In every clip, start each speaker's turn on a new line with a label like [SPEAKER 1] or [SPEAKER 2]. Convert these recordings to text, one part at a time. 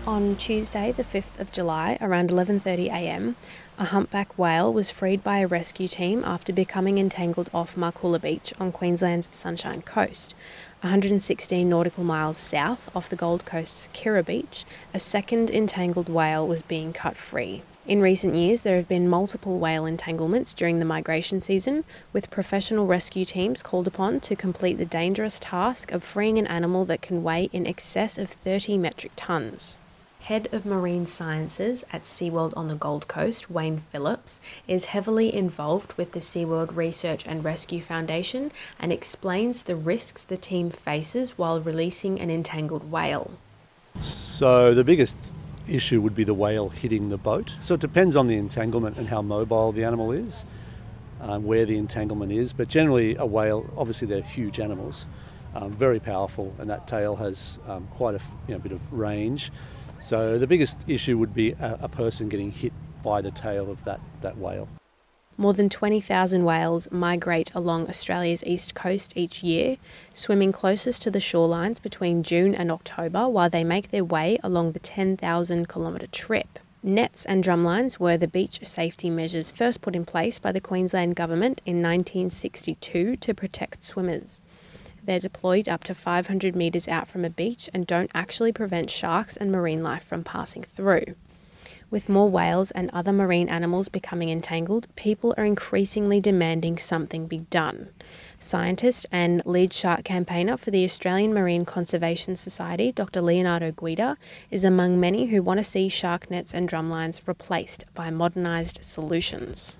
[SPEAKER 1] On Tuesday, the 5th of July, around 11:30am, a humpback whale was freed by a rescue team after becoming entangled off Markoola Beach on Queensland's Sunshine Coast. 116 nautical miles south, off the Gold Coast's Kirra Beach, a second entangled whale was being cut free. In recent years, there have been multiple whale entanglements during the migration season, with professional rescue teams called upon to complete the dangerous task of freeing an animal that can weigh in excess of 30 metric tonnes. Head of Marine Sciences at SeaWorld on the Gold Coast, Wayne Phillips, is heavily involved with the SeaWorld Research and Rescue Foundation and explains the risks the team faces while releasing an entangled whale.
[SPEAKER 2] So the biggest issue would be the whale hitting the boat. So it depends on the entanglement and how mobile the animal is, where the entanglement is. But generally a whale, obviously they're huge animals, very powerful, and that tail has quite a bit of range. So the biggest issue would be a person getting hit by the tail of that whale.
[SPEAKER 1] More than 20,000 whales migrate along Australia's east coast each year, swimming closest to the shorelines between June and October while they make their way along the 10,000-kilometre trip. Nets and drumlines were the beach safety measures first put in place by the Queensland Government in 1962 to protect swimmers. They're deployed up to 500 metres out from a beach and don't actually prevent sharks and marine life from passing through. With more whales and other marine animals becoming entangled, people are increasingly demanding something be done. Scientist and lead shark campaigner for the Australian Marine Conservation Society, Dr. Leonardo Guida, is among many who want to see shark nets and drumlines replaced by modernised solutions.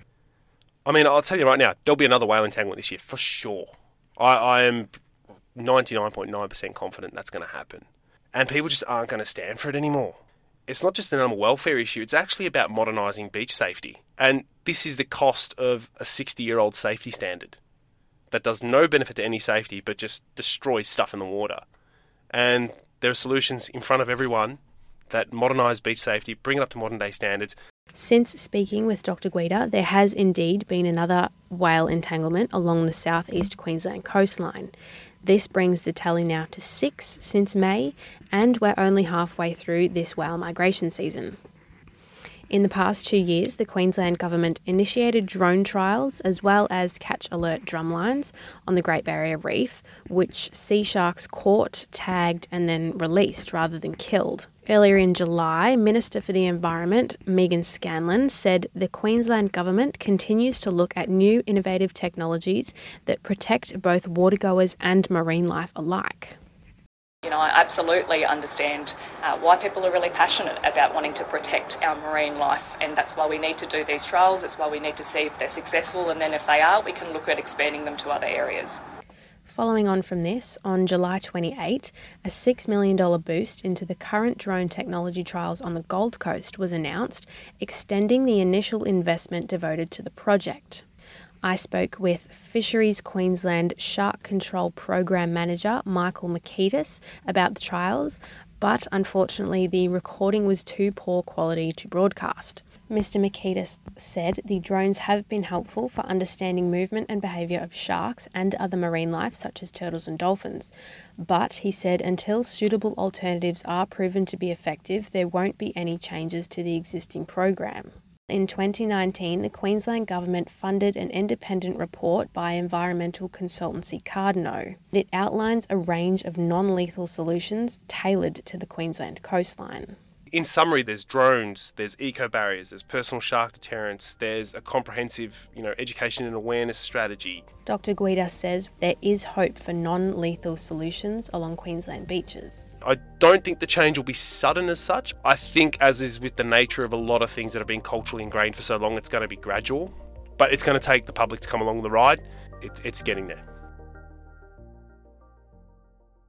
[SPEAKER 3] I mean, I'll tell you right now, there'll be another whale entanglement this year, for sure. I am 99.9% confident that's going to happen. And people just aren't going to stand for it anymore. It's not just an animal welfare issue, it's actually about modernising beach safety. And this is the cost of a 60-year-old safety standard that does no benefit to any safety but just destroys stuff in the water. And there are solutions in front of everyone that modernise beach safety, bring it up to modern-day standards.
[SPEAKER 1] Since speaking with Dr. Guida, there has indeed been another whale entanglement along the southeast Queensland coastline. This brings the tally now to 6 since May, and we're only halfway through this whale migration season. In the past 2 years, the Queensland Government initiated drone trials as well as catch alert drumlines on the Great Barrier Reef, which sea sharks caught, tagged and then released rather than killed. Earlier in July, Minister for the Environment, Megan Scanlon, said the Queensland Government continues to look at new innovative technologies that protect both watergoers and marine life alike.
[SPEAKER 4] I absolutely understand why people are really passionate about wanting to protect our marine life, and that's why we need to do these trials. It's why we need to see if they're successful, and then if they are, we can look at expanding them to other areas.
[SPEAKER 1] Following on from this, on July 28, a $6 million boost into the current drone technology trials on the Gold Coast was announced, extending the initial investment devoted to the project. I spoke with Fisheries Queensland Shark Control Program Manager Michael Maketis about the trials, but unfortunately the recording was too poor quality to broadcast. Mr. Maketis said the drones have been helpful for understanding movement and behaviour of sharks and other marine life such as turtles and dolphins, but he said until suitable alternatives are proven to be effective, there won't be any changes to the existing program. In 2019, the Queensland Government funded an independent report by environmental consultancy Cardno. It outlines a range of non-lethal solutions tailored to the Queensland coastline.
[SPEAKER 3] In summary, there's drones, there's eco-barriers, there's personal shark deterrence, there's a comprehensive, education and awareness strategy.
[SPEAKER 1] Dr. Guida says there is hope for non-lethal solutions along Queensland beaches.
[SPEAKER 3] I don't think the change will be sudden as such. I think, as is with the nature of a lot of things that have been culturally ingrained for so long, it's going to be gradual. But it's going to take the public to come along the ride. It's getting there.